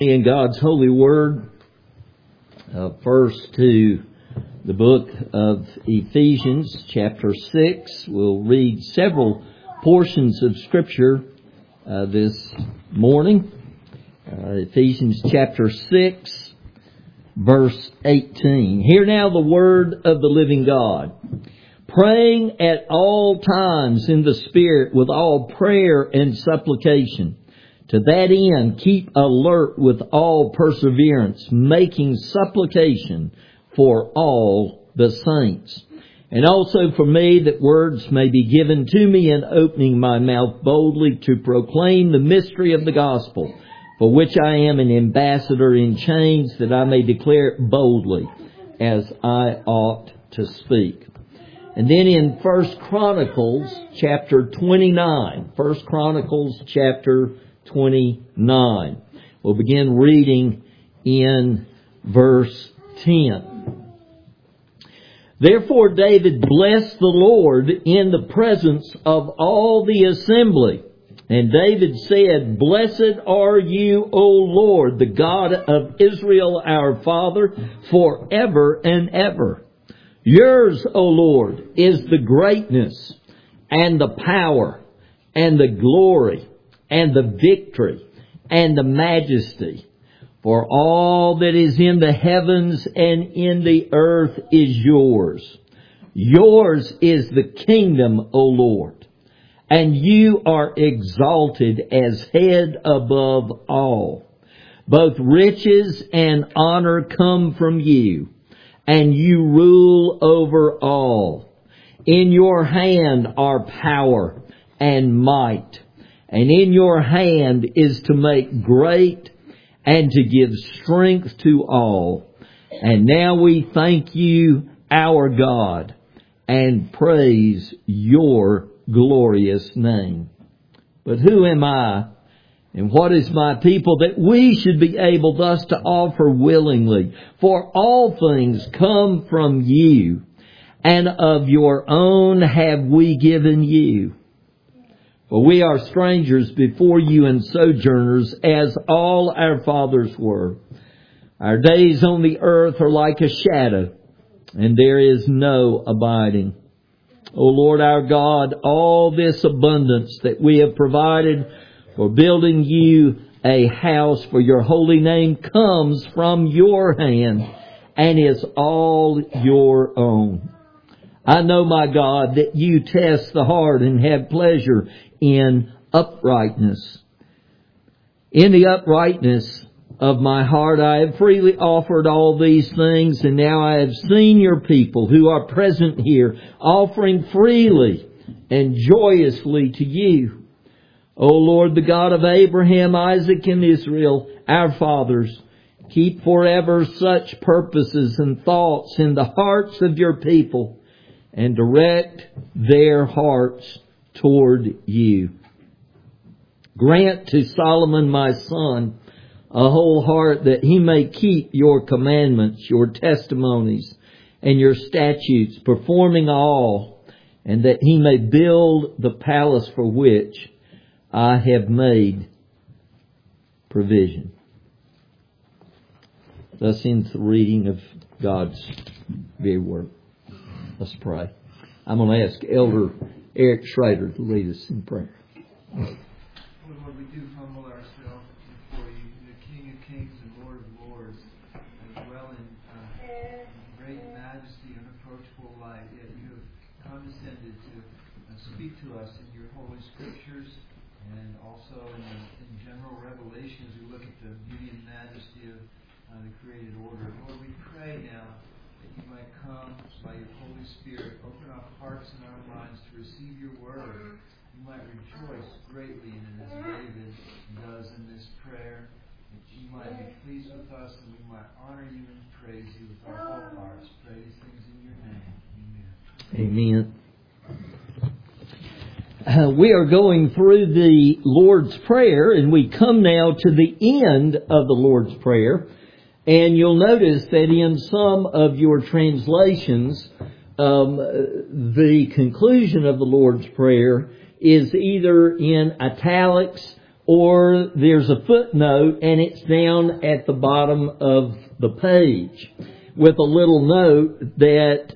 In God's holy word, first to the book of Ephesians, chapter 6. We'll read several portions of Scripture this morning. Ephesians chapter 6, verse 18. Hear now the word of the living God. Praying at all times in the Spirit with all prayer and supplication. To that end, keep alert with all perseverance, making supplication for all the saints. And also for me, that words may be given to me in opening my mouth boldly to proclaim the mystery of the gospel, for which I am an ambassador in chains, that I may declare it boldly as I ought to speak. And then in 1 Chronicles chapter 29, 1 Chronicles chapter 29. We'll begin reading in verse 10. Therefore David blessed the Lord in the presence of all the assembly. And David said, Blessed are you, O Lord, the God of Israel our Father, forever and ever. Yours, O Lord, is the greatness and the power and the glory and the victory, and the majesty. For all that is in the heavens and in the earth is yours. Yours is the kingdom, O Lord, and you are exalted as head above all. Both riches and honor come from you, and you rule over all. In your hand are power and might. And in your hand is to make great and to give strength to all. And now we thank you, our God, and praise your glorious name. But who am I, and what is my people, that we should be able thus to offer willingly? For all things come from you, and of your own have we given you. For we are strangers before you and sojourners, as all our fathers were. Our days on the earth are like a shadow, and there is no abiding. O Lord our God, all this abundance that we have provided for building you a house for your holy name comes from your hand and is all your own. I know, my God, that you test the heart and have pleasure in uprightness. In the uprightness of my heart I have freely offered all these things, and now I have seen your people who are present here offering freely and joyously to you. O Lord, the God of Abraham, Isaac, and Israel, our fathers, keep forever such purposes and thoughts in the hearts of your people, and direct their hearts toward you. Grant to Solomon my son a whole heart, that he may keep your commandments, your testimonies, and your statutes, performing all, and that he may build the palace for which I have made provision. Thus ends the reading of God's very word. Let's pray. I'm going to ask Elder Eric Schrader to lead us in prayer. Lord, we do humble ourselves before you, the King of Kings and Lord of Lords, as well in great majesty and approachable light. Yet you have condescended to speak to us in your holy scriptures, and also in general revelation as we look at the beauty and majesty of the created order. Lord, we pray now that you might come by your Holy Spirit, open our hearts and our minds to receive your word. You might rejoice greatly in it as David does in this prayer. That you might be pleased with us, and we might honor you and praise you with our whole hearts. Pray these things in your name. Amen. We are going through the Lord's Prayer, and we come now to the end of the Lord's Prayer. And you'll notice that in some of your translations, the conclusion of the Lord's Prayer is either in italics or there's a footnote and it's down at the bottom of the page with a little note that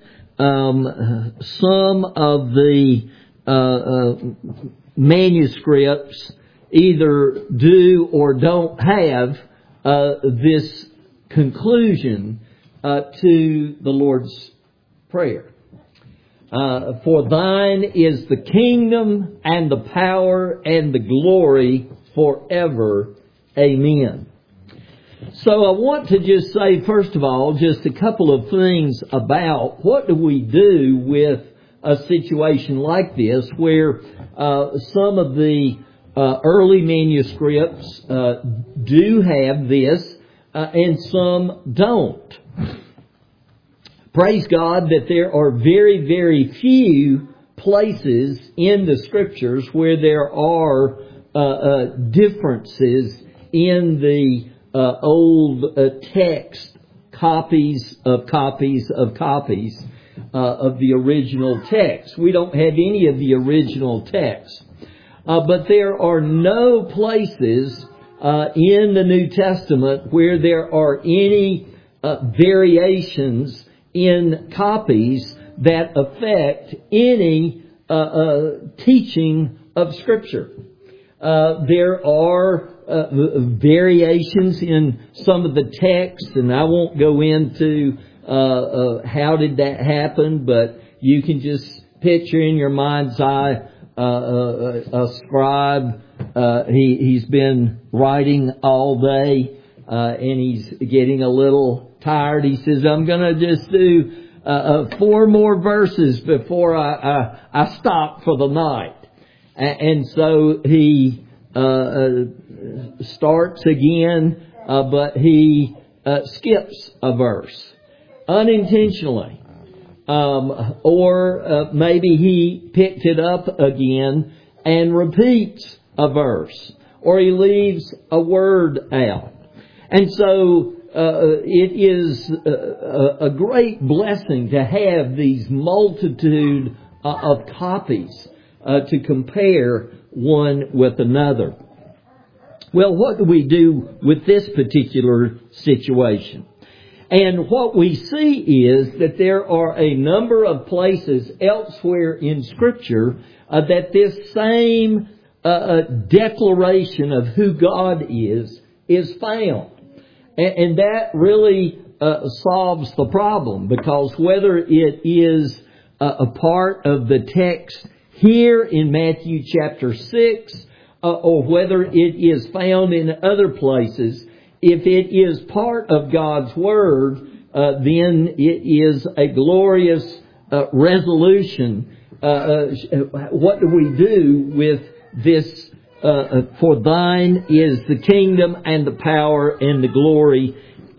some of the manuscripts either do or don't have this conclusion to the Lord's Prayer. For thine is the kingdom and the power and the glory forever. Amen. So I want to just say, first of all, just a couple of things about what do we do with a situation like this where some of the early manuscripts do have this and some don't. Praise God that there are very, very few places in the Scriptures where there are differences in the old text, copies of the original text. We don't have any of the original text. But there are no places in the New Testament where there are any variations in copies that affect any teaching of Scripture. There are variations in some of the text, and I won't go into how did that happen, but you can just picture in your mind's eye a scribe. He's been writing all day, and he's getting a little tired. He says, I'm going to just do 4 more verses before I stop for the night. And so he starts again, but he skips a verse unintentionally. Or maybe he picked it up again and repeats a verse. Or he leaves a word out. And so it is a great blessing to have these multitude of copies to compare one with another. Well, what do we do with this particular situation? And what we see is that there are a number of places elsewhere in Scripture that this same declaration of who God is found. And that really solves the problem, because whether it is a part of the text here in Matthew chapter 6, or whether it is found in other places, if it is part of God's Word, then it is a glorious resolution. What do we do with this? For thine is the kingdom and the power and the glory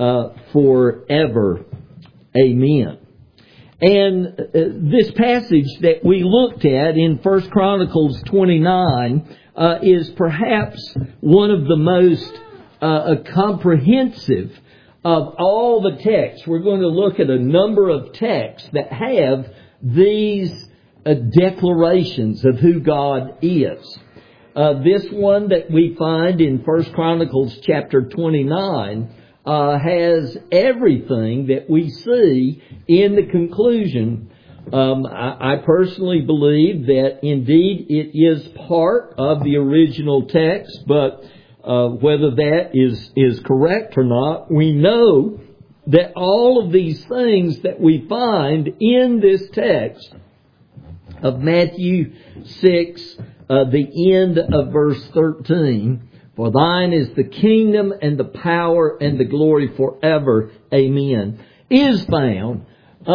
forever. Amen. And this passage that we looked at in 1 Chronicles 29 is perhaps one of the most comprehensive of all the texts. We're going to look at a number of texts that have these declarations of who God is. This one that we find in 1 Chronicles chapter 29 has everything that we see in the conclusion. I personally believe that indeed it is part of the original text, but whether that is correct or not, we know that all of these things that we find in this text of Matthew 6, the end of verse 13, for thine is the kingdom and the power and the glory forever. Amen, is found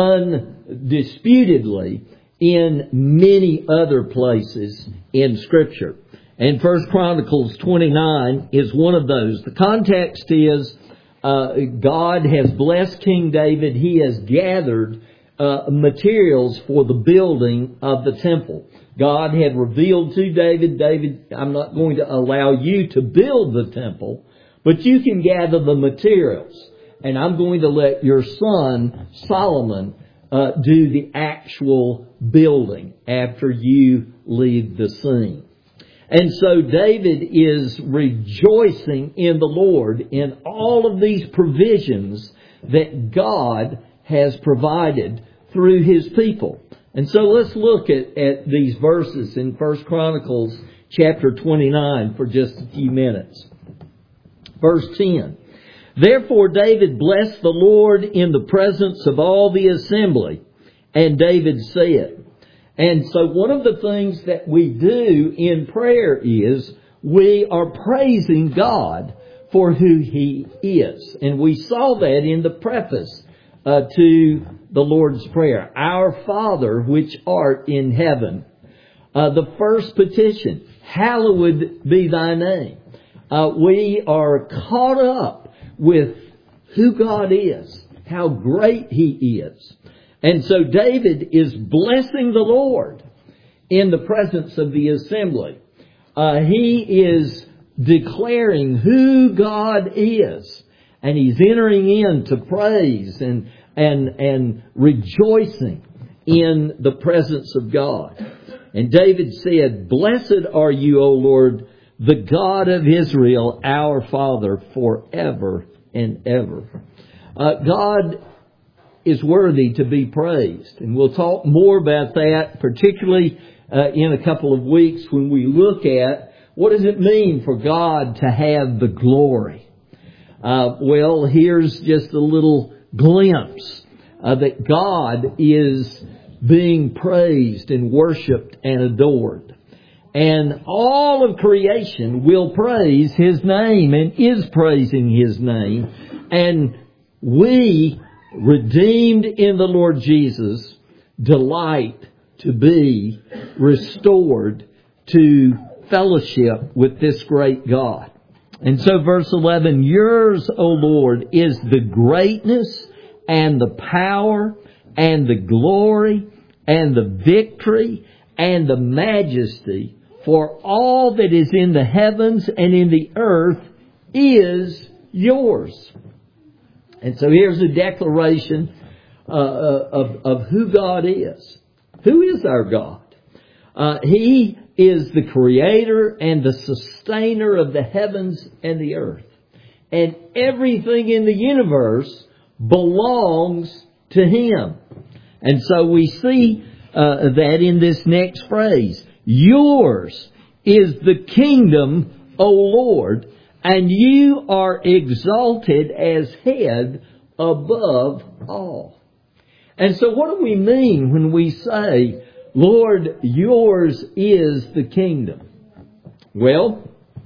undisputedly in many other places in Scripture. And 1 Chronicles 29 is one of those. The context is God has blessed King David. He has gathered materials for the building of the temple. God had revealed to David, I'm not going to allow you to build the temple, but you can gather the materials. And I'm going to let your son, Solomon, do the actual building after you leave the scene. And so David is rejoicing in the Lord in all of these provisions that God has provided through His people. And so let's look at these verses in 1 Chronicles chapter 29 for just a few minutes. Verse 10. Therefore David blessed the Lord in the presence of all the assembly. And David said. And so one of the things that we do in prayer is we are praising God for who He is. And we saw that in the preface to the Lord's Prayer. Our Father, which art in heaven. The first petition, hallowed be thy name. We are caught up with who God is, how great He is. And so David is blessing the Lord in the presence of the assembly. He is declaring who God is. And he's entering into praise and rejoicing in the presence of God. And David said, Blessed are you, O Lord, the God of Israel, our Father, forever and ever. God is worthy to be praised. And we'll talk more about that, particularly in a couple of weeks when we look at what does it mean for God to have the glory. Well, here's just a little glimpse that God is being praised and worshipped and adored. And all of creation will praise His name and is praising His name. And we, redeemed in the Lord Jesus, delight to be restored to fellowship with this great God. And so verse 11, Yours, O Lord, is the greatness and the power and the glory and the victory and the majesty, for all that is in the heavens and in the earth is Yours. And so here's a declaration of who God is. Who is our God? He is the creator and the sustainer of the heavens and the earth. And everything in the universe belongs to Him. And so we see that in this next phrase. Yours is the kingdom, O Lord, and You are exalted as head above all. And so what do we mean when we say, Lord, Yours is the kingdom? Well,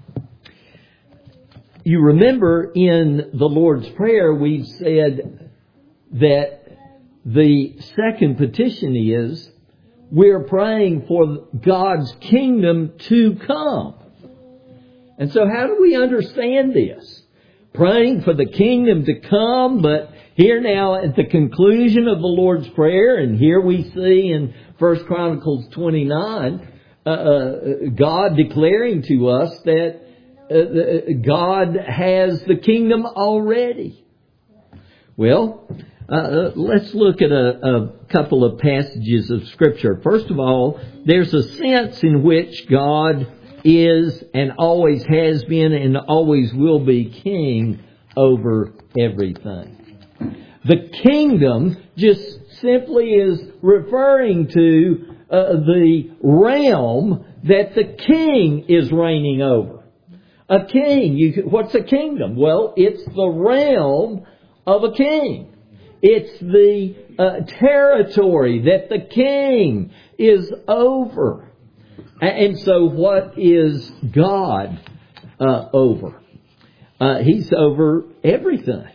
you remember in the Lord's Prayer we've said that the second petition is we're praying for God's kingdom to come. And so how do we understand this? Praying for the kingdom to come, but here now at the conclusion of the Lord's Prayer, and here we see in 1 Chronicles 29, God declaring to us that God has the kingdom already. Well, let's look at a couple of passages of Scripture. First of all, there's a sense in which God is and always has been and always will be king over everything. The kingdom just simply is referring to the realm that the king is reigning over. A king, what's a kingdom? Well, it's the realm of a king. It's the territory that the king is over. And so what is God over? He's over everything.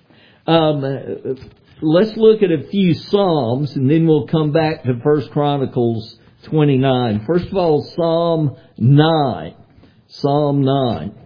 Let's look at a few Psalms and then we'll come back to 1 Chronicles 29. First of all, Psalm 9. Psalm 9.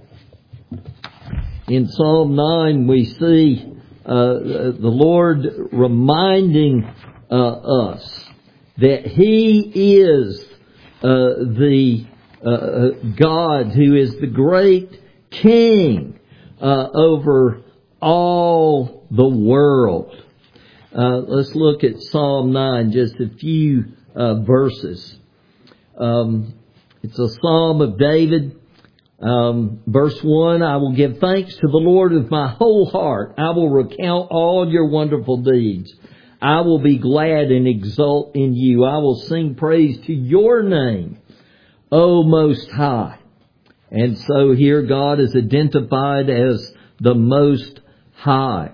In Psalm 9 we see the Lord reminding us that He is the God who is the great King over all the world. Let's look at Psalm 9, just a few verses. It's a psalm of David. Verse 1, I will give thanks to the Lord with my whole heart. I will recount all your wonderful deeds. I will be glad and exult in you. I will sing praise to your name, O Most High. And so here God is identified as the Most High.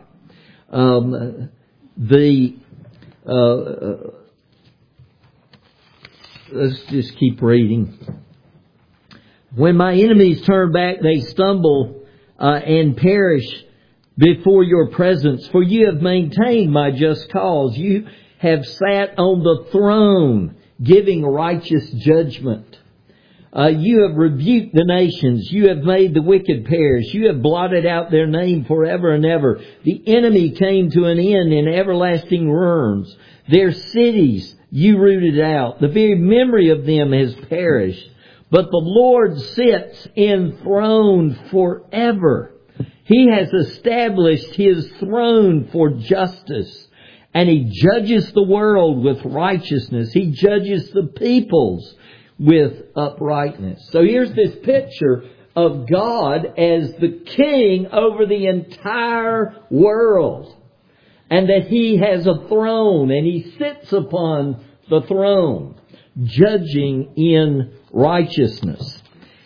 Let's just keep reading. When my enemies turn back, they stumble and perish before your presence. For you have maintained my just cause. You have sat on the throne, giving righteous judgment. You have rebuked the nations. You have made the wicked perish. You have blotted out their name forever and ever. The enemy came to an end in everlasting ruins. Their cities you rooted out. The very memory of them has perished. But the Lord sits enthroned forever. He has established His throne for justice. And He judges the world with righteousness. He judges the peoples with uprightness. So here's this picture of God as the king over the entire world. And that He has a throne and He sits upon the throne, judging in righteousness.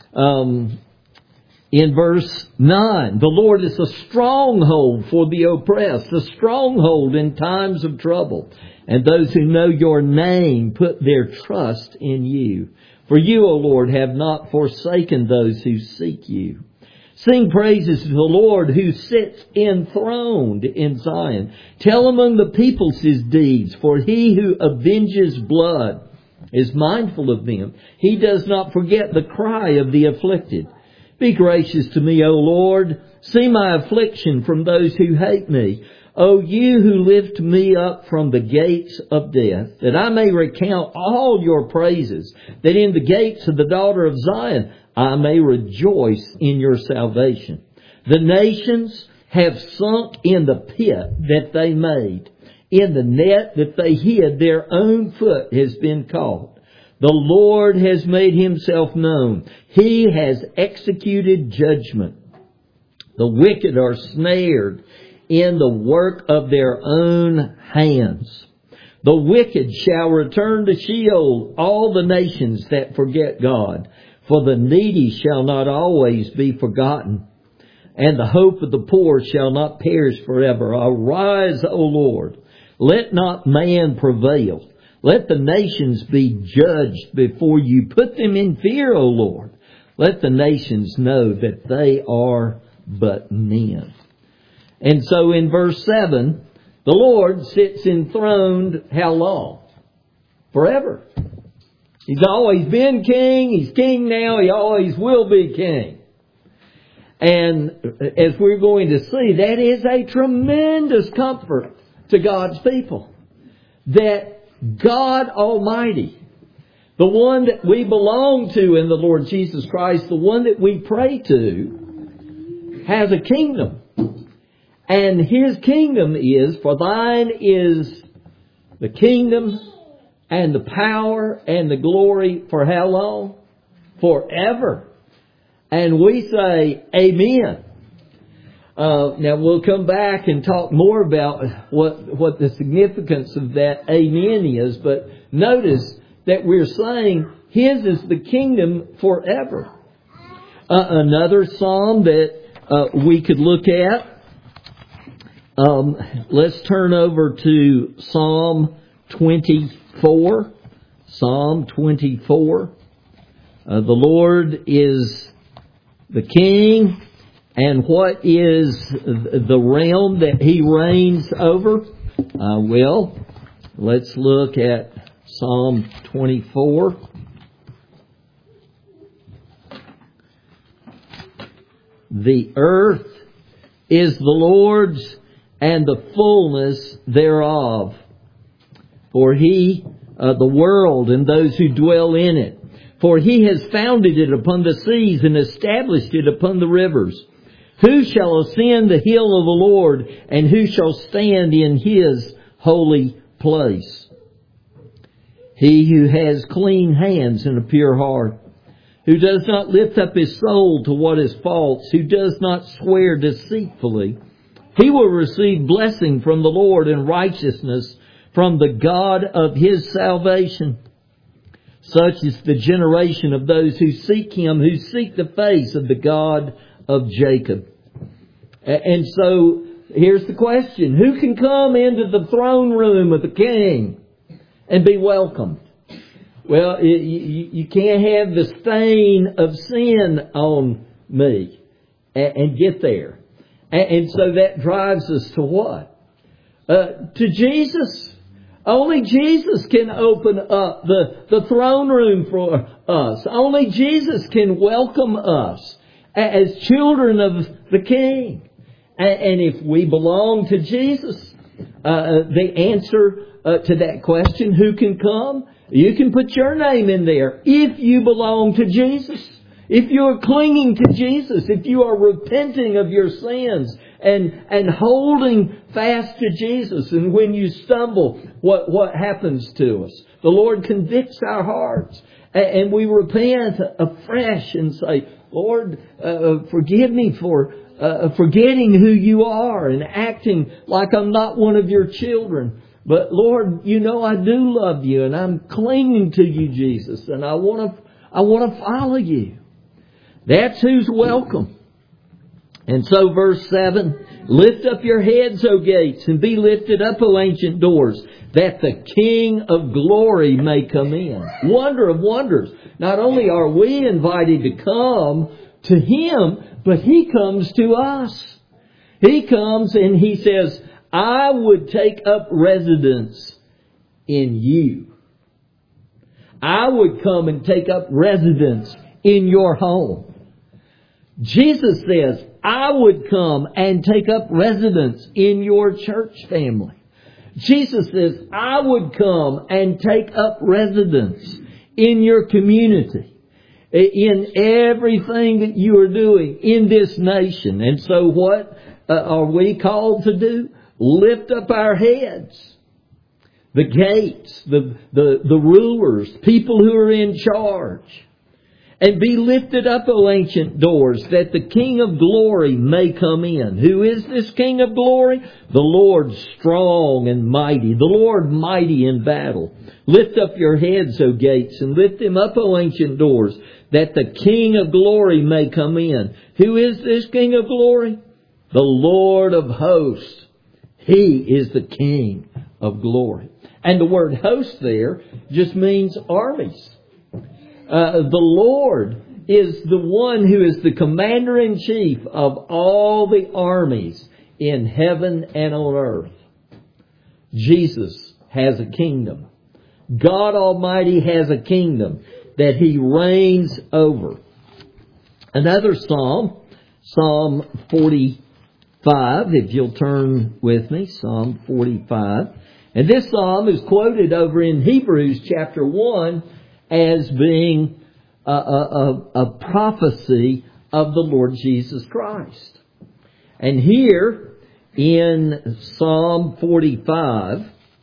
In verse 9, the Lord is a stronghold for the oppressed, a stronghold in times of trouble. And those who know your name put their trust in you. For you, O Lord, have not forsaken those who seek you. Sing praises to the Lord who sits enthroned in Zion. Tell among the peoples His deeds, for He who avenges blood is mindful of them. He does not forget the cry of the afflicted. Be gracious to me, O Lord. See my affliction from those who hate me. O you who lift me up from the gates of death, that I may recount all your praises, that in the gates of the daughter of Zion I may rejoice in your salvation. The nations have sunk in the pit that they made. In the net that they hid, their own foot has been caught. The Lord has made Himself known. He has executed judgment. The wicked are snared in the work of their own hands. The wicked shall return to Sheol, all the nations that forget God. For the needy shall not always be forgotten, and the hope of the poor shall not perish forever. Arise, O Lord. Let not man prevail. Let the nations be judged before you. Put them in fear, O Lord. Let the nations know that they are but men. And so in verse 7, the Lord sits enthroned how long? Forever. He's always been king. He's king now. He always will be king. And as we're going to see, that is a tremendous comfort to God's people. That God Almighty, the one that we belong to in the Lord Jesus Christ, the one that we pray to, has a kingdom. And His kingdom is, for thine is the kingdom and the power and the glory for how long? Forever. And we say, Amen. Now we'll come back and talk more about what the significance of that Amen is. But notice that we're saying His is the kingdom forever. Another psalm that we could look at. Let's turn over to Psalm 24. Psalm 24. The Lord is the King. And what is the realm that He reigns over? Well, let's look at Psalm 24. The earth is the Lord's and the fullness thereof. For He, the world and those who dwell in it. For He has founded it upon the seas and established it upon the rivers. Who shall ascend the hill of the Lord, and who shall stand in His holy place? He who has clean hands and a pure heart, who does not lift up his soul to what is false, who does not swear deceitfully, he will receive blessing from the Lord and righteousness from the God of his salvation. Such is the generation of those who seek him, who seek the face of the God of Jacob. And so, here's the question. Who can come into the throne room of the King and be welcomed? Well, you can't have the stain of sin on me and get there. And so that drives us to what? To Jesus. Only Jesus can open up the throne room for us. Only Jesus can welcome us as children of the King. And if we belong to Jesus, the answer to that question, who can come? You can put your name in there if you belong to Jesus. If you are clinging to Jesus, if you are repenting of your sins and holding fast to Jesus, and when you stumble, what happens to us? The Lord convicts our hearts, and we repent afresh and say, Lord, forgive me for forgetting who you are and acting like I'm not one of your children. But Lord, you know I do love you, and I'm clinging to you, Jesus, and I want to follow you. That's who's welcome. And so verse 7, lift up your heads, O gates, and be lifted up, O ancient doors, that the King of glory may come in. Wonder of wonders. Not only are we invited to come to Him, but He comes to us. He comes and He says, I would take up residence in you. I would come and take up residence in your home. Jesus says, I would come and take up residence in your church family. Jesus says, I would come and take up residence in your community, in everything that you are doing in this nation. And so what are we called to do? Lift up our heads. The gates, the rulers, people who are in charge. And be lifted up, O ancient doors, that the King of glory may come in. Who is this King of glory? The Lord strong and mighty. The Lord mighty in battle. Lift up your heads, O gates, and lift them up, O ancient doors, that the King of glory may come in. Who is this King of glory? The Lord of hosts. He is the King of glory. And the word host there just means armies. The Lord is the one who is the commander-in-chief of all the armies in heaven and on earth. Jesus has a kingdom. God Almighty has a kingdom that He reigns over. Another psalm, Psalm 45, if you'll turn with me, Psalm 45. And this psalm is quoted over in Hebrews chapter 1 as being a prophecy of the Lord Jesus Christ. And here in Psalm 45,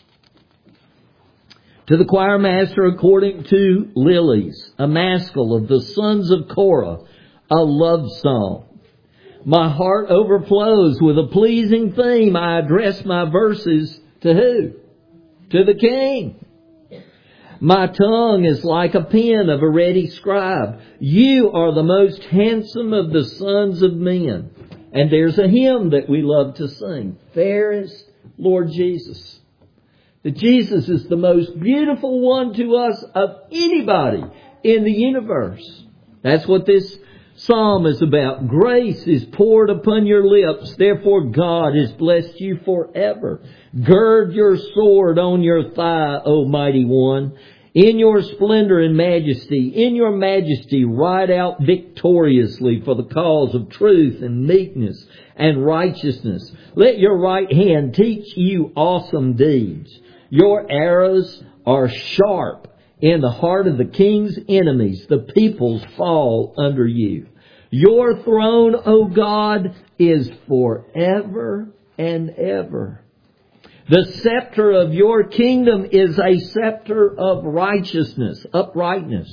to the choir master according to Lilies, a maskil of the sons of Korah, a love song. My heart overflows with a pleasing theme. I address my verses to who? To the King. My tongue is like a pen of a ready scribe. You are the most handsome of the sons of men. And there's a hymn that we love to sing. Fairest Lord Jesus. That Jesus is the most beautiful one to us of anybody in the universe. That's what this psalm is about. Grace is poured upon your lips. Therefore God has blessed you forever. Gird your sword on your thigh, O mighty one. In your splendor and majesty, in your majesty, ride out victoriously for the cause of truth and meekness and righteousness. Let your right hand teach you awesome deeds. Your arrows are sharp in the heart of the king's enemies. The peoples fall under you. Your throne, O God, is forever and ever. The scepter of your kingdom is a scepter of righteousness, uprightness.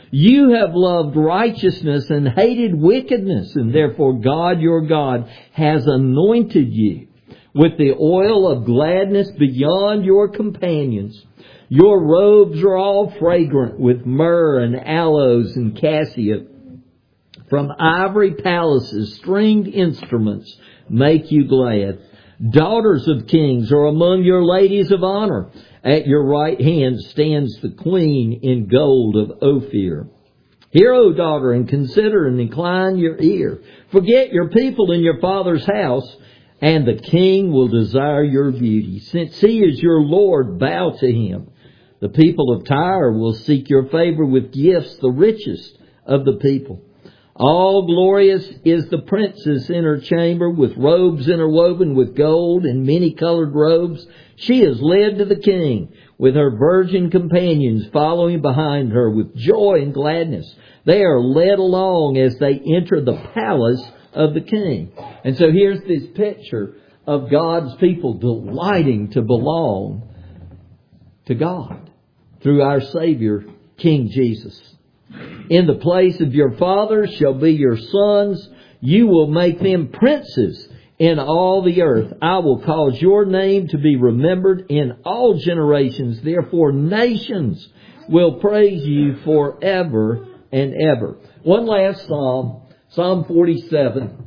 You have loved righteousness and hated wickedness, and therefore God your God has anointed you with the oil of gladness beyond your companions. Your robes are all fragrant with myrrh and aloes and cassia. From ivory palaces, stringed instruments make you glad. Daughters of kings are among your ladies of honor. At your right hand stands the queen in gold of Ophir. Hear, O daughter, and consider and incline your ear. Forget your people in your father's house, and the king will desire your beauty. Since he is your Lord, bow to him. The people of Tyre will seek your favor with gifts, the richest of the people. All glorious is the princess in her chamber, with robes interwoven with gold and many-colored robes. She is led to the king, with her virgin companions following behind her with joy and gladness. They are led along as they enter the palace of the king. And so here's this picture of God's people delighting to belong to God through our Savior, King Jesus. In the place of your fathers shall be your sons. You will make them princes in all the earth. I will cause your name to be remembered in all generations. Therefore, nations will praise you forever and ever. One last psalm, Psalm 47.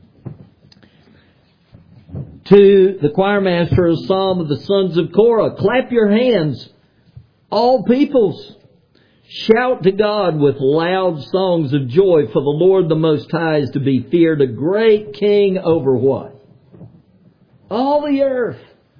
To the choir master, a psalm of the sons of Korah. Clap your hands, all peoples. Shout to God with loud songs of joy, for the Lord the Most High is to be feared, a great king over what? All the earth.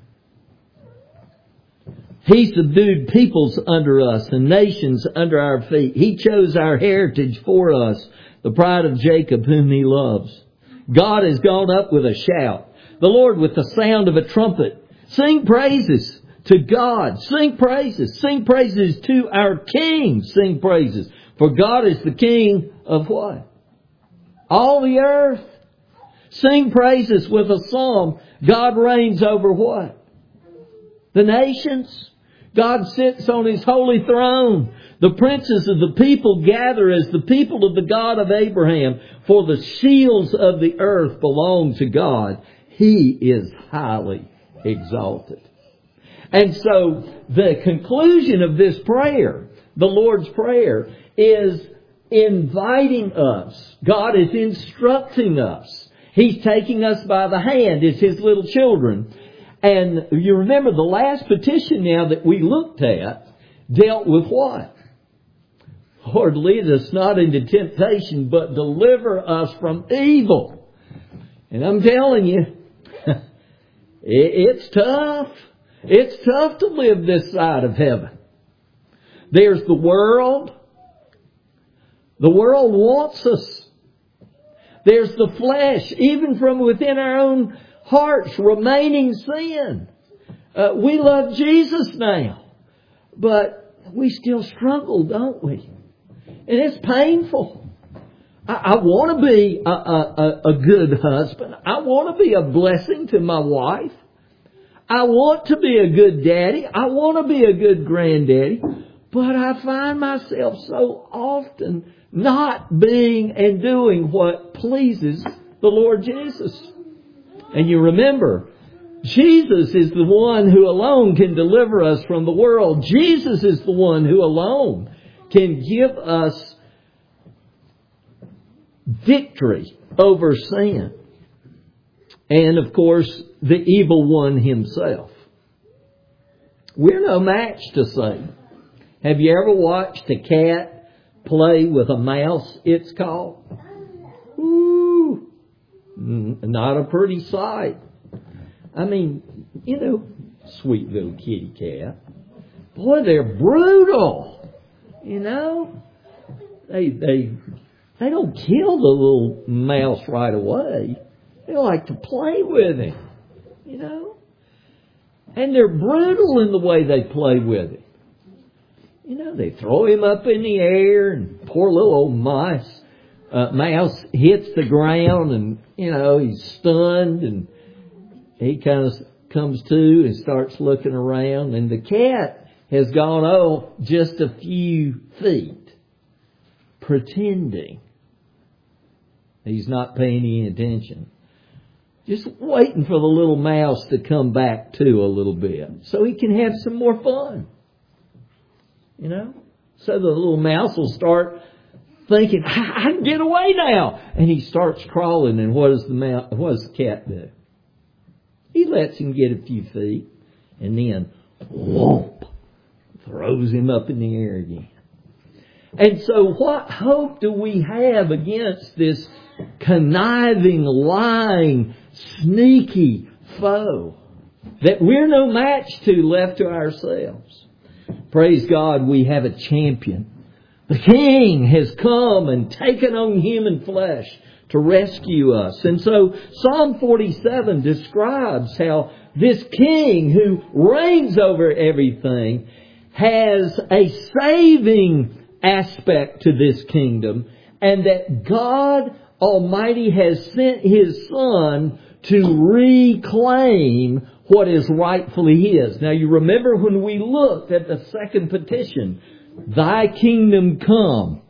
He subdued peoples under us and nations under our feet. He chose our heritage for us, the pride of Jacob whom He loves. God has gone up with a shout, the Lord with the sound of a trumpet. Sing praises to God. Sing praises. Sing praises to our King. Sing praises. For God is the King of what? All the earth. Sing praises with a psalm. God reigns over what? The nations. God sits on His holy throne. The princes of the people gather as the people of the God of Abraham. For the shields of the earth belong to God. He is highly exalted. And so the conclusion of this prayer, the Lord's Prayer, is inviting us. God is instructing us. He's taking us by the hand as His little children. And you remember the last petition now that we looked at dealt with what? Lord, lead us not into temptation, but deliver us from evil. And I'm telling you, it's tough. It's tough to live this side of heaven. There's the world. The world wants us. There's the flesh, even from within our own hearts, remaining sin. We love Jesus now, but we still struggle, don't we? And it's painful. I want to be a good husband. I want to be a blessing to my wife. I want to be a good daddy. I want to be a good granddaddy. But I find myself so often not being and doing what pleases the Lord Jesus. And you remember, Jesus is the one who alone can deliver us from the world. Jesus is the one who alone can give us victory over sin. And of course, the evil one himself. We're no match to Satan. Have you ever watched a cat play with a mouse, it's called? Ooh, not a pretty sight. I mean, sweet little kitty cat. Boy, they're brutal. They don't kill the little mouse right away. They like to play with him, And they're brutal in the way they play with him. They throw him up in the air, and poor little old mouse hits the ground, and, he's stunned, and he kind of comes to and starts looking around, and the cat has gone, just a few feet. pretending he's not paying any attention. Just waiting for the little mouse to come back too a little bit so he can have some more fun. You know? So the little mouse will start thinking, I can get away now. And he starts crawling, and what does the cat do? He lets him get a few feet and then whoomp, throws him up in the air again. And so what hope do we have against this conniving, lying, sneaky foe that we're no match to left to ourselves? Praise God, we have a champion. The King has come and taken on human flesh to rescue us. And so Psalm 47 describes how this King who reigns over everything has a saving aspect to this kingdom, and that God Almighty has sent His Son to reclaim what is rightfully His. Now you remember when we looked at the second petition, Thy kingdom come,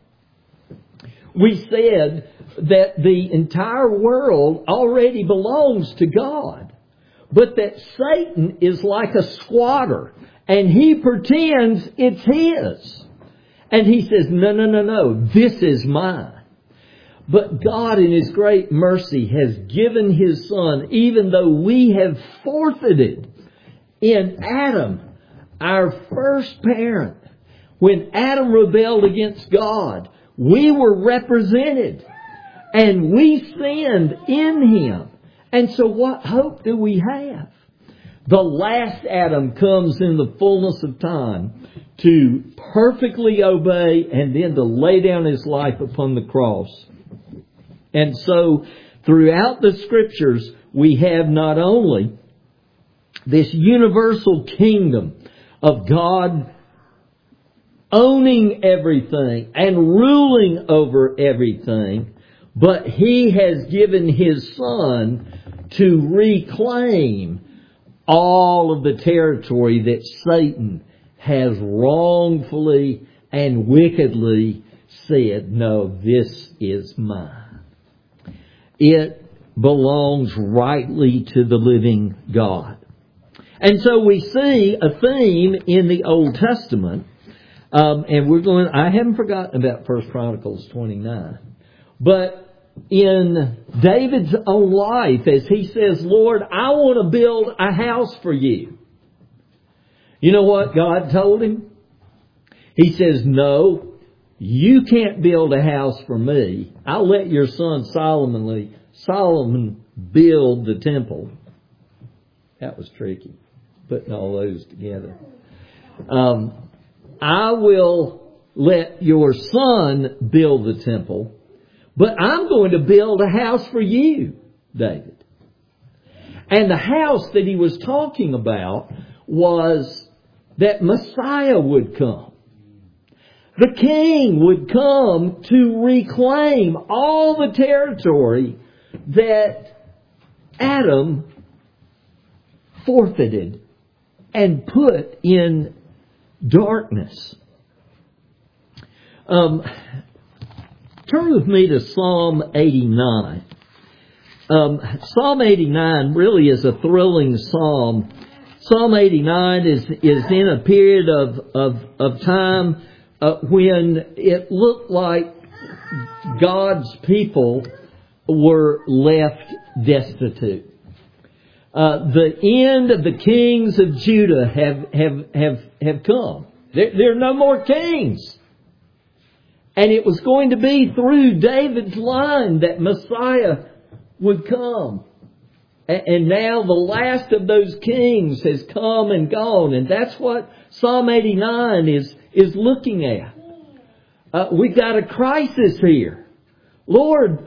we said that the entire world already belongs to God, but that Satan is like a squatter and he pretends it's his. And he says, no, this is mine. But God in His great mercy has given His Son, even though we have forfeited in Adam, our first parent. When Adam rebelled against God, we were represented and we sinned in Him. And so what hope do we have? The last Adam comes in the fullness of time to perfectly obey and then to lay down his life upon the cross. And so throughout the Scriptures, we have not only this universal kingdom of God owning everything and ruling over everything, but He has given His Son to reclaim all of the territory that Satan has wrongfully and wickedly said, no, this is mine. It belongs rightly to the living God. And so we see a theme in the Old Testament, and I haven't forgotten about 1 Chronicles 29, but in David's own life, as he says, Lord, I want to build a house for you. You know what God told him? He says, no, you can't build a house for me. I'll let your son Solomon build the temple. That was tricky, putting all those together. I will let your son build the temple, but I'm going to build a house for you, David. And the house that he was talking about was that Messiah would come. The King would come to reclaim all the territory that Adam forfeited and put in darkness. Turn with me to Psalm 89. Psalm 89 really is a thrilling psalm. Psalm 89 is in a period of time when it looked like God's people were left destitute. The end of the kings of Judah have come. There are no more kings. And it was going to be through David's line that Messiah would come. And now the last of those kings has come and gone. And that's what Psalm 89 is looking at. We've got a crisis here. Lord,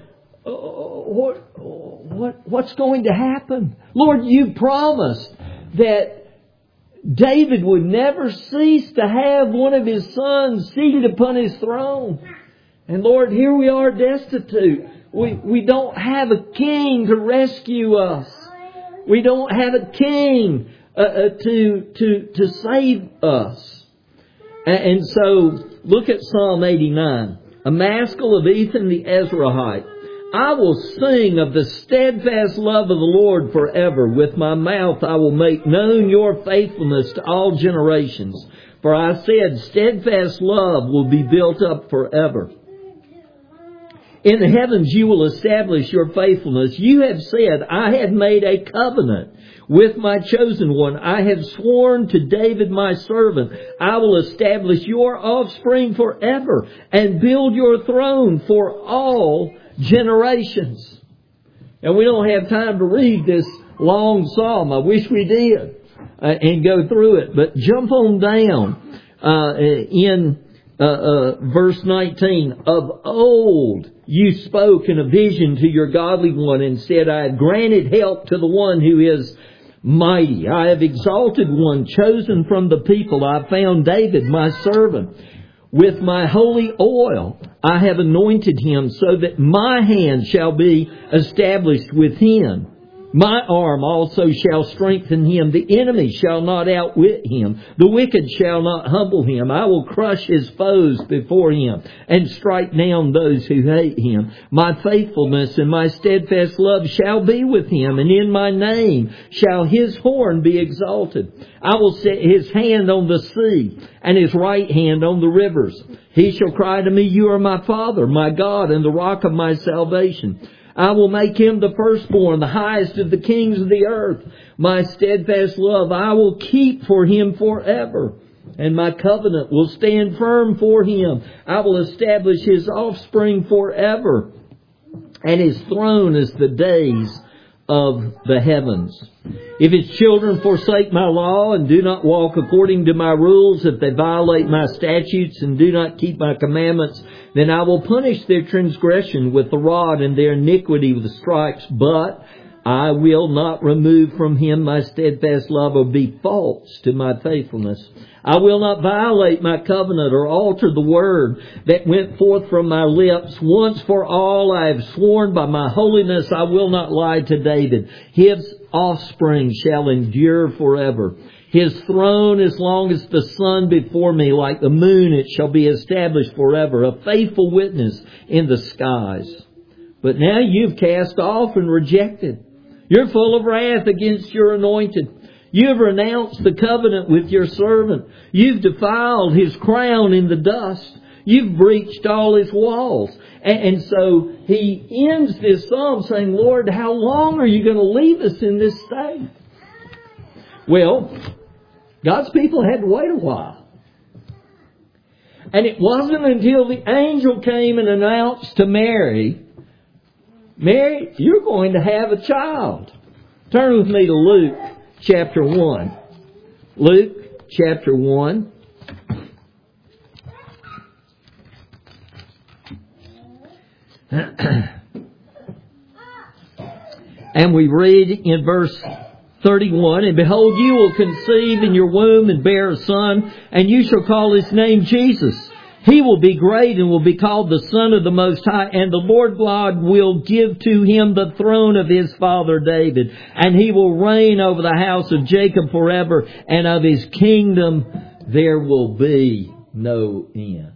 what's going to happen? Lord, you promised that David would never cease to have one of his sons seated upon his throne. And Lord, here we are destitute. We don't have a king to rescue us. We don't have a king to save us. And so look at Psalm 89. a maskil of Ethan the Ezrahite. I will sing of the steadfast love of the Lord forever. With my mouth I will make known your faithfulness to all generations. For I said, steadfast love will be built up forever. In the heavens you will establish your faithfulness. You have said, I have made a covenant with my chosen one. I have sworn to David my servant, I will establish your offspring forever and build your throne for all generations. And we don't have time to read this long psalm. I wish we did and go through it. But jump on down in verse 19. Of old you spoke in a vision to your godly one and said, I have granted help to the one who is mighty. I have exalted one chosen from the people. I found David my servant. With my holy oil I have anointed him, so that my hand shall be established with him. My arm also shall strengthen him. The enemy shall not outwit him. The wicked shall not humble him. I will crush his foes before him and strike down those who hate him. My faithfulness and my steadfast love shall be with him, and in my name shall his horn be exalted. I will set his hand on the sea and his right hand on the rivers. He shall cry to me, you are my Father, my God, and the rock of my salvation. I will make him the firstborn, the highest of the kings of the earth. My steadfast love I will keep for him forever, and my covenant will stand firm for him. I will establish his offspring forever, and his throne is the days of the heavens. If his children forsake my law and do not walk according to my rules, if they violate my statutes and do not keep my commandments, then I will punish their transgression with the rod and their iniquity with stripes. But I will not remove from him my steadfast love or be false to my faithfulness. I will not violate my covenant or alter the word that went forth from my lips. Once for all I have sworn by my holiness, I will not lie to David. His offspring shall endure forever. His throne as long as the sun before me, like the moon it shall be established forever, a faithful witness in the skies. But now you've cast off and rejected. You're full of wrath against your anointed. You've renounced the covenant with your servant. You've defiled his crown in the dust. You've breached all his walls. And so he ends this psalm saying, Lord, how long are you going to leave us in this state? Well, God's people had to wait a while. And it wasn't until the angel came and announced to Mary, Mary, you're going to have a child. Turn with me to Luke chapter 1. Luke chapter 1. And we read in verse 31, and behold, you will conceive in your womb and bear a son, and you shall call his name Jesus. He will be great and will be called the Son of the Most High, and the Lord God will give to him the throne of his father David, and he will reign over the house of Jacob forever, and of his kingdom there will be no end.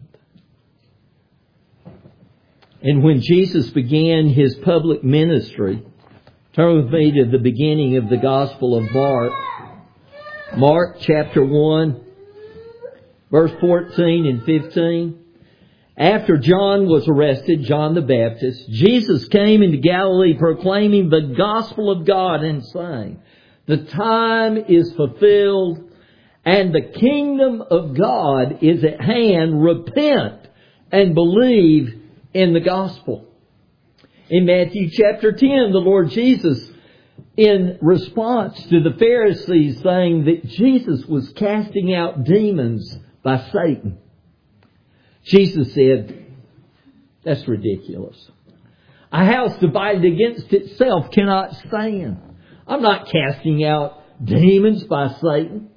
And when Jesus began his public ministry, turn with me to the beginning of the Gospel of Mark. Mark chapter 1, verse 14 and 15. After John was arrested, John the Baptist, Jesus came into Galilee proclaiming the gospel of God and saying, the time is fulfilled and the kingdom of God is at hand. Repent and believe in the gospel. In Matthew chapter 10, the Lord Jesus, in response to the Pharisees saying that Jesus was casting out demons by Satan, Jesus said, that's ridiculous. A house divided against itself cannot stand. I'm not casting out demons by Satan.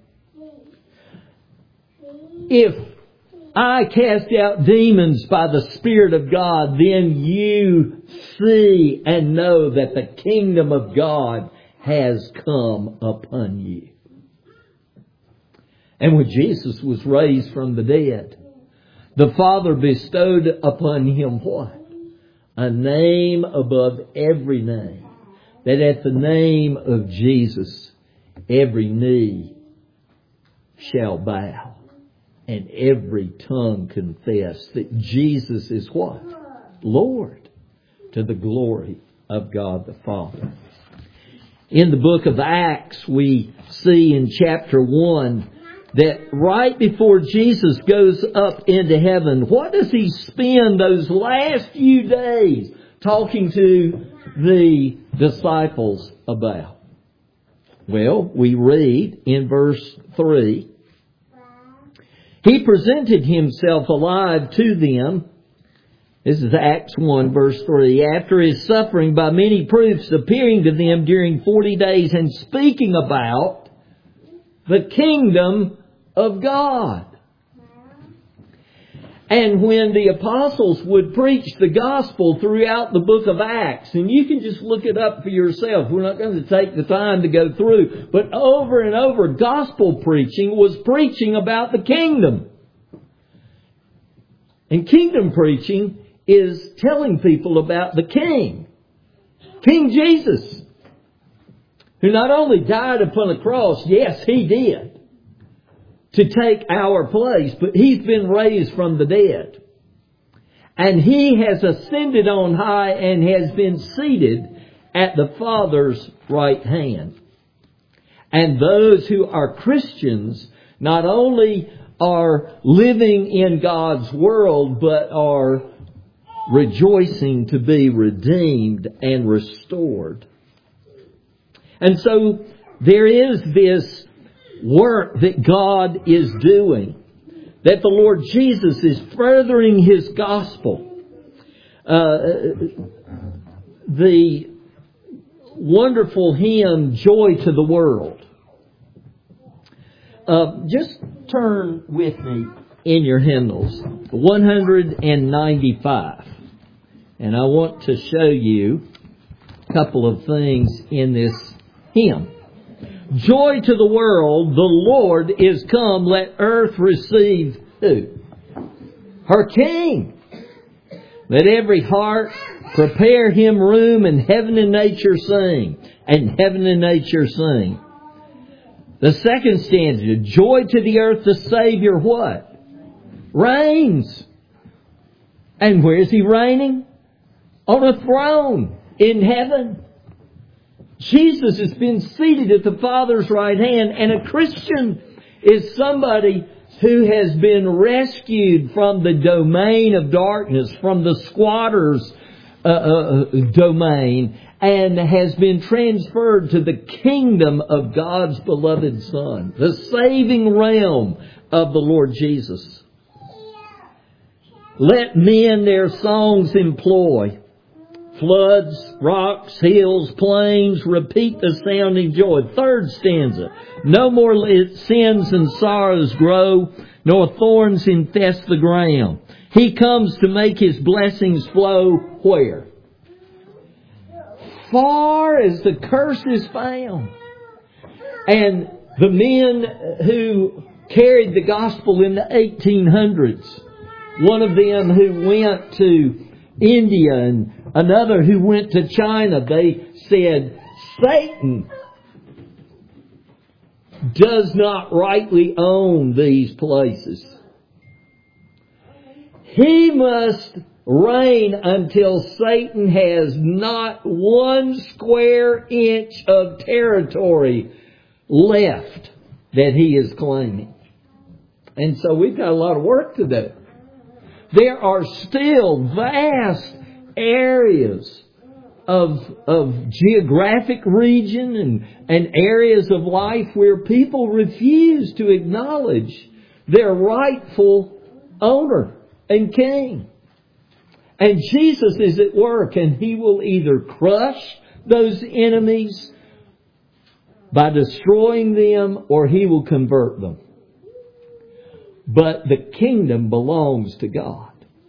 If I cast out demons by the Spirit of God, then you see and know that the kingdom of God has come upon you. And when Jesus was raised from the dead, the Father bestowed upon Him what? A name above every name. That at the name of Jesus, every knee shall bow and every tongue confess that Jesus is what? Lord, to the glory of God the Father. In the book of Acts, we see in chapter 1 that right before Jesus goes up into heaven, what does He spend those last few days talking to the disciples about? Well, we read in verse 3, He presented Himself alive to them. This is Acts 1 verse 3. After His suffering by many proofs, appearing to them during 40 days and speaking about the kingdom of God. And when the apostles would preach the gospel throughout the book of Acts, and you can just look it up for yourself. We're not going to take the time to go through. But over and over, gospel preaching was preaching about the kingdom. And kingdom preaching is telling people about the King. King Jesus. Who not only died upon a cross, yes, He did, to take our place, but He's been raised from the dead. And He has ascended on high and has been seated at the Father's right hand. And those who are Christians not only are living in God's world, but are rejoicing to be redeemed and restored. And so there is this work that God is doing, that the Lord Jesus is furthering His gospel. The wonderful hymn, Joy to the World. Just turn with me in your hymnals, 195. And I want to show you a couple of things in this hymn. Joy to the world, the Lord is come, let earth receive who? Her King. Let every heart prepare Him room, and heaven and nature sing. And heaven and nature sing. The second stanza, joy to the earth, the Savior what? Reigns. And where is He reigning? On a throne in heaven. Jesus has been seated at the Father's right hand, and a Christian is somebody who has been rescued from the domain of darkness, from the squatter's domain, and has been transferred to the kingdom of God's beloved Son, the saving realm of the Lord Jesus. Let men their songs employ. Floods, rocks, hills, plains, repeat the sounding joy. Third stanza. No more sins and sorrows grow, nor thorns infest the ground. He comes to make His blessings flow where? Far as the curse is found. And the men who carried the gospel in the 1800s, one of them who went to India and another who went to China, they said, Satan does not rightly own these places. He must reign until Satan has not 1 square inch of territory left that he is claiming. And so we've got a lot of work to do. There are still vast areas of geographic region and areas of life where people refuse to acknowledge their rightful owner and king. And Jesus is at work, and He will either crush those enemies by destroying them, or He will convert them. But the kingdom belongs to God.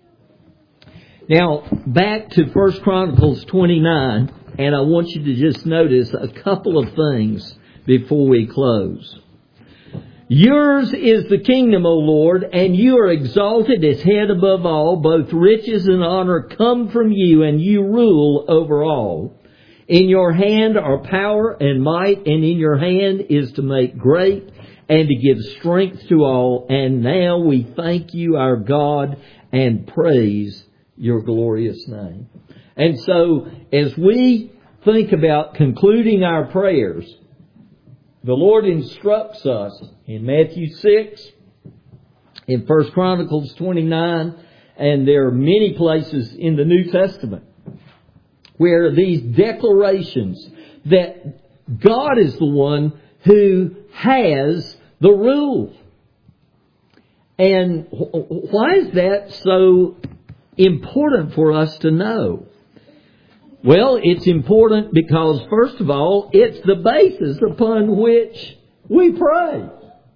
Now, back to 1 Chronicles 29, and I want you to just notice a couple of things before we close. Yours is the kingdom, O Lord, and you are exalted as head above all. Both riches and honor come from you, and you rule over all. In your hand are power and might, and in your hand is to make great and to give strength to all. And now we thank you, our God, and praise your glorious name. And so, as we think about concluding our prayers, the Lord instructs us in Matthew 6, in 1 Chronicles 29, and there are many places in the New Testament where these declarations that God is the one who has the rule. And why is that so important for us to know? Well, it's important because, first of all, it's the basis upon which we pray.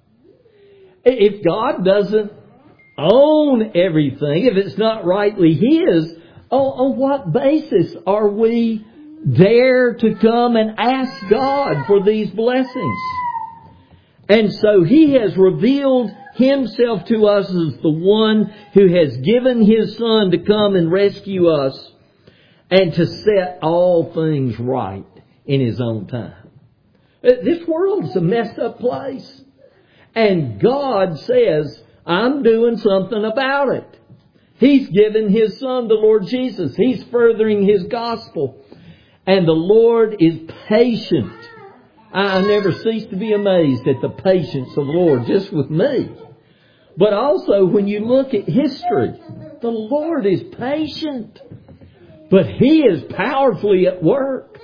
If God doesn't own everything, if it's not rightly His, on what basis are we there to come and ask God for these blessings? And so He has revealed Himself to us as the one who has given His Son to come and rescue us and to set all things right in His own time. This world is a messed up place. And God says, I'm doing something about it. He's given His Son, the Lord Jesus. He's furthering His gospel. And the Lord is patient. I never cease to be amazed at the patience of the Lord, just with me. But also when you look at history, the Lord is patient. But He is powerfully at work.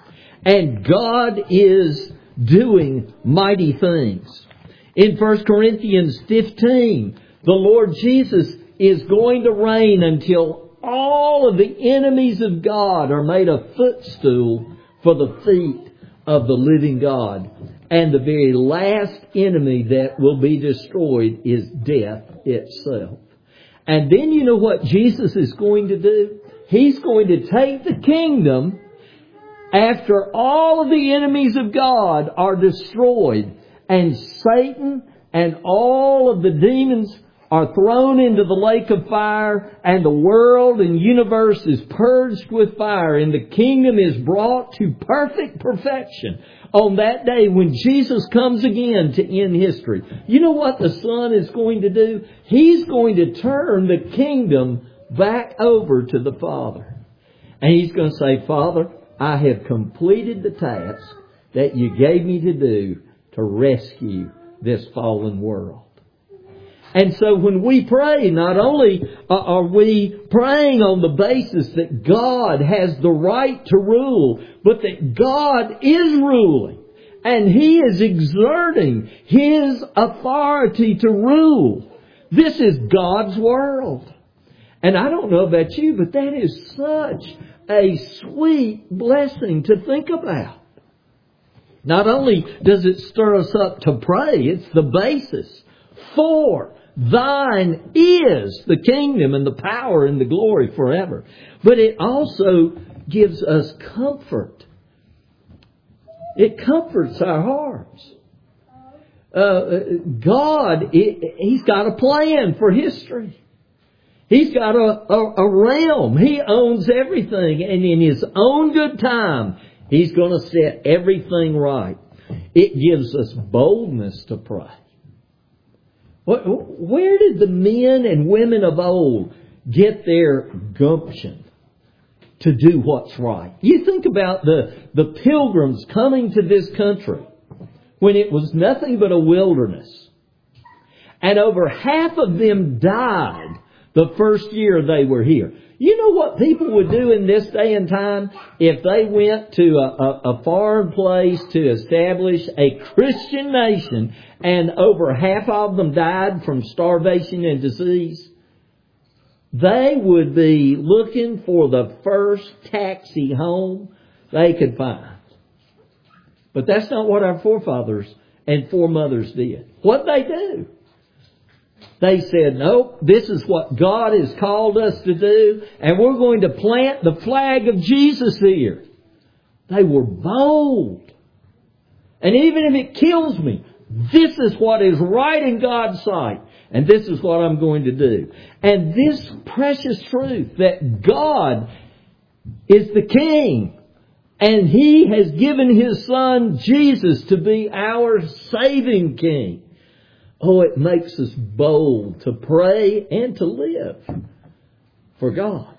And God is doing mighty things. In 1 Corinthians 15, the Lord Jesus is going to reign until all of the enemies of God are made a footstool for the feet of the living God. And the very last enemy that will be destroyed is death itself. And then you know what Jesus is going to do? He's going to take the kingdom after all of the enemies of God are destroyed, and Satan and all of the demons are thrown into the lake of fire, and the world and universe is purged with fire, and the kingdom is brought to perfect perfection on that day when Jesus comes again to end history. You know what the Son is going to do? He's going to turn the kingdom back over to the Father. And He's going to say, Father, I have completed the task that you gave me to do to rescue this fallen world. And so when we pray, not only are we praying on the basis that God has the right to rule, but that God is ruling. And He is exerting His authority to rule. This is God's world. And I don't know about you, but that is such a sweet blessing to think about. Not only does it stir us up to pray, it's the basis. For Thine is the kingdom and the power and the glory forever. But it also gives us comfort. It comforts our hearts. God, He's got a plan for history. He's got a realm. He owns everything. And in His own good time, He's going to set everything right. It gives us boldness to pray. Where did the men and women of old get their gumption to do what's right? You think about the pilgrims coming to this country when it was nothing but a wilderness. And over half of them died the first year they were here. You know what people would do in this day and time if they went to a foreign place to establish a Christian nation and over half of them died from starvation and disease? They would be looking for the first taxi home they could find. But that's not what our forefathers and foremothers did. What'd they do? They said, nope, this is what God has called us to do, and we're going to plant the flag of Jesus here. They were bold. And even if it kills me, this is what is right in God's sight, and this is what I'm going to do. And this precious truth that God is the King, and He has given His Son Jesus to be our saving King. Oh, it makes us bold to pray and to live for God.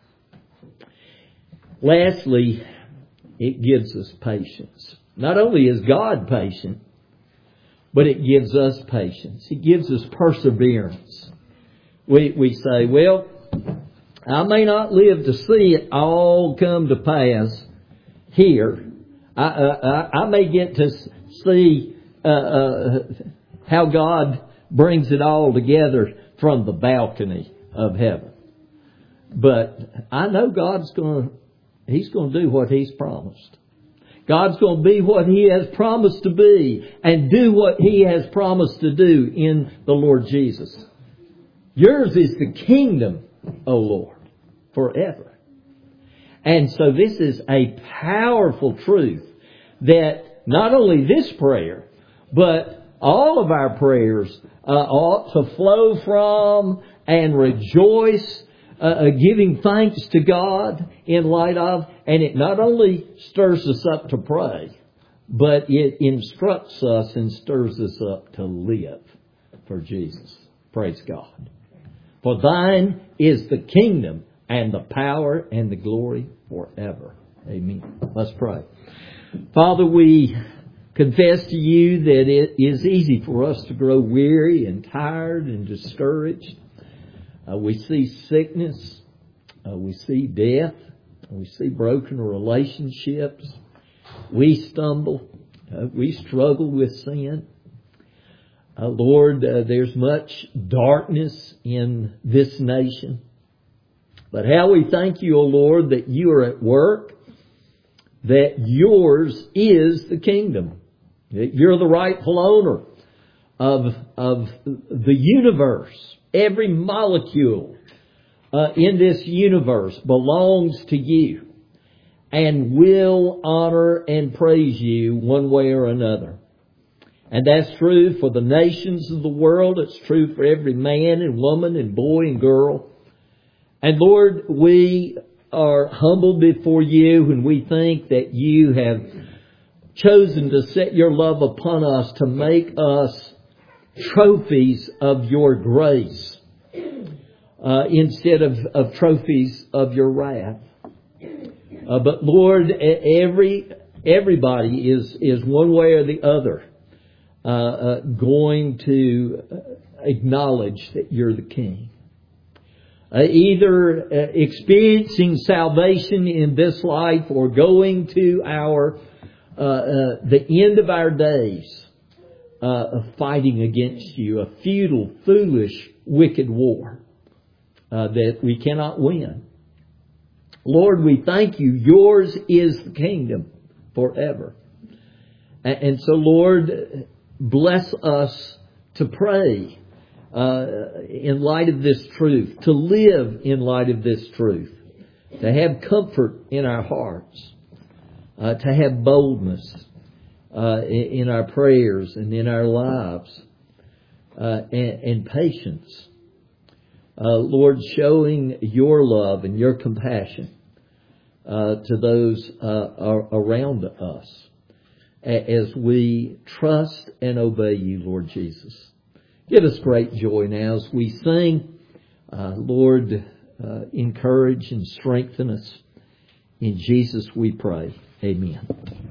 Lastly, it gives us patience. Not only is God patient, but it gives us patience. It gives us perseverance. We say, well, I may not live to see it all come to pass here. I may get to see how God brings it all together from the balcony of heaven. But I know He's going to do what He's promised. God's going to be what He has promised to be and do what He has promised to do in the Lord Jesus. Yours is the kingdom, O Lord, forever. And so this is a powerful truth that not only this prayer, but all of our prayers ought to flow from and rejoice, giving thanks to God in light of. And it not only stirs us up to pray, but it instructs us and stirs us up to live for Jesus. Praise God. For thine is the kingdom and the power and the glory forever. Amen. Let's pray. Father, we confess to You that it is easy for us to grow weary and tired and discouraged. We see sickness. We see death. We see broken relationships. We stumble. We struggle with sin. Lord, there's much darkness in this nation. But how we thank You, O Lord, that You are at work, that Yours is the kingdom, that You're the rightful owner of the universe. Every molecule in this universe belongs to You and will honor and praise You one way or another. And that's true for the nations of the world. It's true for every man and woman and boy and girl. And Lord, we are humbled before You when we think that You have chosen to set Your love upon us to make us trophies of Your grace instead of trophies of Your wrath. But Lord, everybody is one way or the other going to acknowledge that You're the King. Either experiencing salvation in this life or going to the end of our days fighting against You, a futile, foolish, wicked war that we cannot win. Lord, we thank You. Yours is the kingdom forever. And so, Lord, bless us to pray in light of this truth, to live in light of this truth, to have comfort in our hearts, to have boldness in our prayers and in our lives, and patience. Lord, showing Your love and Your compassion to those around us as we trust and obey You, Lord Jesus. Give us great joy now as we sing. Lord, encourage and strengthen us. In Jesus we pray. Amen.